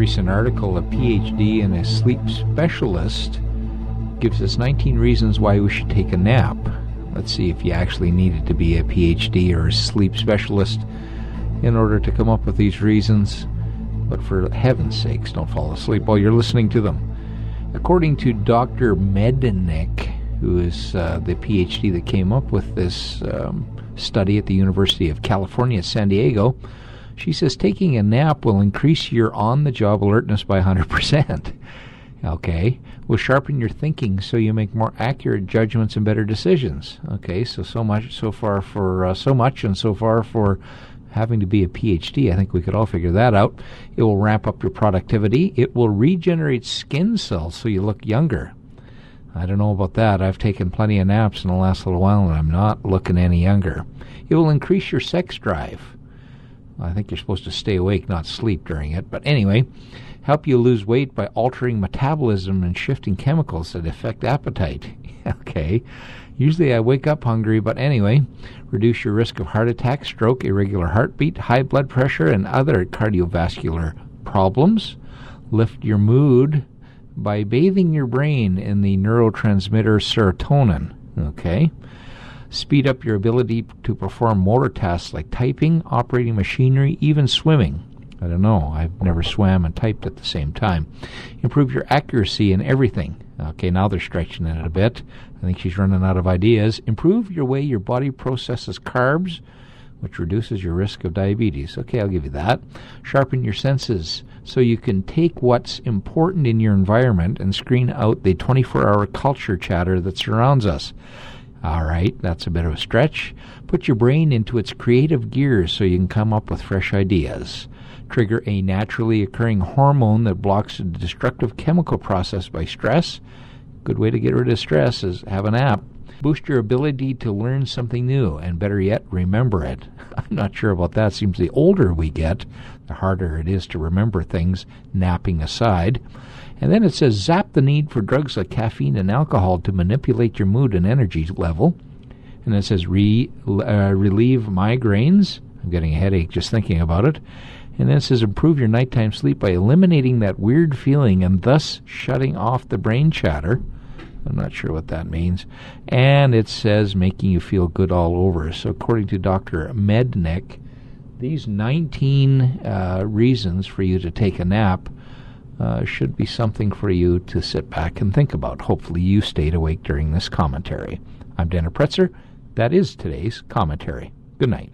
recent article, a PhD and a sleep specialist gives us 19 reasons why we should take a nap. Let's see if you actually needed to be a PhD or a sleep specialist in order to come up with these reasons. But for heaven's sakes, don't fall asleep while you're listening to them. According to Dr. Mednick, who is the PhD that came up with this study at the University of California, San Diego, she says taking a nap will increase your on-the-job alertness by 100%. Okay, will sharpen your thinking so you make more accurate judgments and better decisions. Okay, so much for having to be a PhD. I think we could all figure that out. It will ramp up your productivity. It will regenerate skin cells so you look younger. I don't know about that. I've taken plenty of naps in the last little while and I'm not looking any younger. It will increase your sex drive. I think you're supposed to stay awake, not sleep during it. But anyway, help you lose weight by altering metabolism and shifting chemicals that affect appetite. Okay. Usually I wake up hungry, but anyway, reduce your risk of heart attack, stroke, irregular heartbeat, high blood pressure, and other cardiovascular problems. Lift your mood by bathing your brain in the neurotransmitter serotonin. Okay. Speed up your ability to perform motor tasks like typing, operating machinery, even swimming. I don't know. I've never swam and typed at the same time. Improve your accuracy in everything. Okay, now they're stretching it a bit. I think she's running out of ideas. Improve your way your body processes carbs, which reduces your risk of diabetes. Okay, I'll give you that. Sharpen your senses so you can take what's important in your environment and screen out the 24-hour culture chatter that surrounds us. All right, that's a bit of a stretch. Put your brain into its creative gears so you can come up with fresh ideas. Trigger a naturally occurring hormone that blocks a destructive chemical process by stress. Good way to get rid of stress is have a nap. Boost your ability to learn something new, and better yet, remember it. I'm not sure about that. Seems the older we get, the harder it is to remember things, napping aside. And then it says zap the need for drugs like caffeine and alcohol to manipulate your mood and energy level. And it says relieve migraines. I'm getting a headache just thinking about it. And then it says improve your nighttime sleep by eliminating that weird feeling and thus shutting off the brain chatter. I'm not sure what that means. And it says making you feel good all over. So according to Dr. Mednick, these 19 reasons for you to take a nap should be something for you to sit back and think about. Hopefully you stayed awake during this commentary. I'm Dana Pretzer. That is today's commentary. Good night.